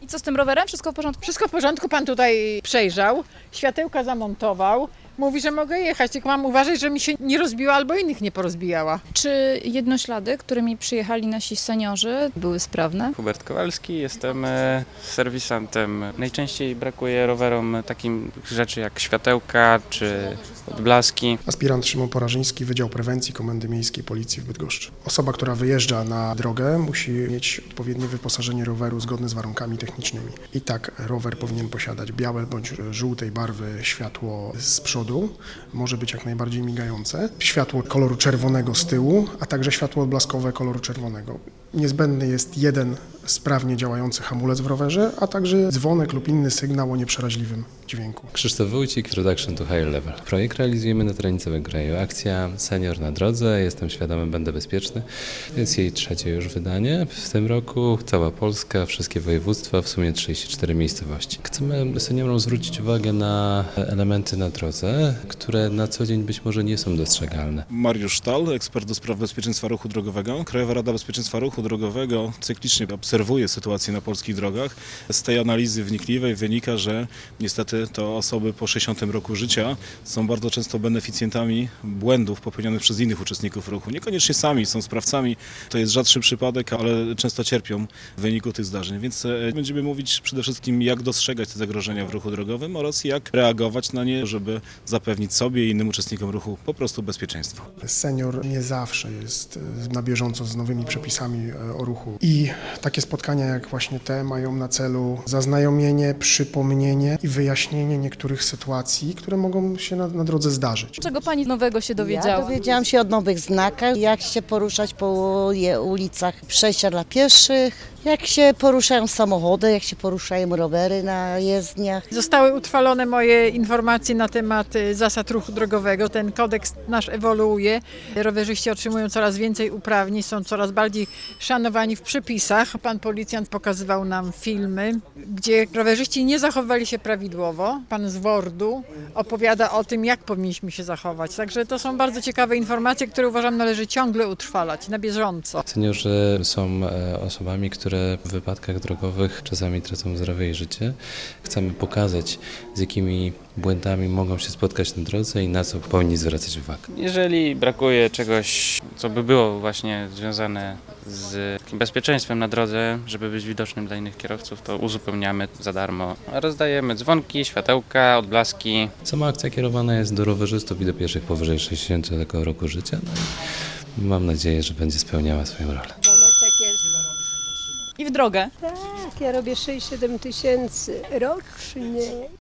I co z tym rowerem? Wszystko w porządku? Wszystko w porządku, pan tutaj przejrzał, światełka zamontował. Mówi, że mogę jechać, tylko mam uważać, że mi się nie rozbiła albo innych nie porozbijała. Czy jednoślady, którymi przyjechali nasi seniorzy, były sprawne? Hubert Kowalski, jestem serwisantem. Najczęściej brakuje rowerom takim rzeczy jak światełka czy odblaski. Aspirant Szymon Porażyński, Wydział Prewencji Komendy Miejskiej Policji w Bydgoszczy. Osoba, która wyjeżdża na drogę, musi mieć odpowiednie wyposażenie roweru zgodne z warunkami technicznymi. I tak rower powinien posiadać białe bądź żółtej barwy światło z przodu, może być jak najbardziej migające, światło koloru czerwonego z tyłu, a także światło odblaskowe koloru czerwonego. Niezbędny jest jeden sprawnie działający hamulec w rowerze, a także dzwonek lub inny sygnał o nieprzeraźliwym dźwięku. Krzysztof Wójcik, Introduction to Higher Level. Projekt realizujemy na terenie całego kraju. Akcja Senior na drodze, jestem świadomy, będę bezpieczny. Jest jej trzecie już wydanie. W tym roku cała Polska, wszystkie województwa, w sumie 34 miejscowości. Chcemy seniorom zwrócić uwagę na elementy na drodze, które na co dzień być może nie są dostrzegalne. Mariusz Sztal, ekspert do spraw bezpieczeństwa ruchu drogowego. Krajowa Rada Bezpieczeństwa Ruchu Drogowego cyklicznie obserwuje sytuację na polskich drogach. Z tej analizy wnikliwej wynika, że niestety to osoby po 60 roku życia są bardzo często beneficjentami błędów popełnionych przez innych uczestników ruchu. Niekoniecznie sami są sprawcami, to jest rzadszy przypadek, ale często cierpią w wyniku tych zdarzeń. Więc będziemy mówić przede wszystkim, jak dostrzegać te zagrożenia w ruchu drogowym oraz jak reagować na nie, żeby zapewnić sobie i innym uczestnikom ruchu po prostu bezpieczeństwo. Senior nie zawsze jest na bieżąco z nowymi przepisami o ruchu i takie spotkania jak właśnie te mają na celu zaznajomienie, przypomnienie i wyjaśnienie niektórych sytuacji, które mogą się na drodze zdarzyć. Czego pani nowego się dowiedziała? Ja dowiedziałam się o nowych znakach, jak się poruszać po ulicach, przejścia dla pieszych, jak się poruszają samochody, jak się poruszają rowery na jezdniach. Zostały utrwalone moje informacje na temat zasad ruchu drogowego. Ten kodeks nasz ewoluuje. Rowerzyści otrzymują coraz więcej uprawnień, są coraz bardziej szanowani w przepisach. Pan policjant pokazywał nam filmy, gdzie rowerzyści nie zachowywali się prawidłowo. Pan z WORD-u opowiada o tym, jak powinniśmy się zachować. Także to są bardzo ciekawe informacje, które uważam należy ciągle utrwalać na bieżąco. Seniorzy są osobami, które w wypadkach drogowych czasami tracą zdrowie i życie. Chcemy pokazać, z jakimi błędami mogą się spotkać na drodze i na co powinni zwracać uwagę. Jeżeli brakuje czegoś, co by było właśnie związane z takim bezpieczeństwem na drodze, żeby być widocznym dla innych kierowców, to uzupełniamy za darmo. Rozdajemy dzwonki, światełka, odblaski. Sama akcja kierowana jest do rowerzystów i do pieszych powyżej 60 roku życia. No i mam nadzieję, że będzie spełniała swoją rolę. I w drogę. Tak, ja robię 6-7 tysięcy rocznie.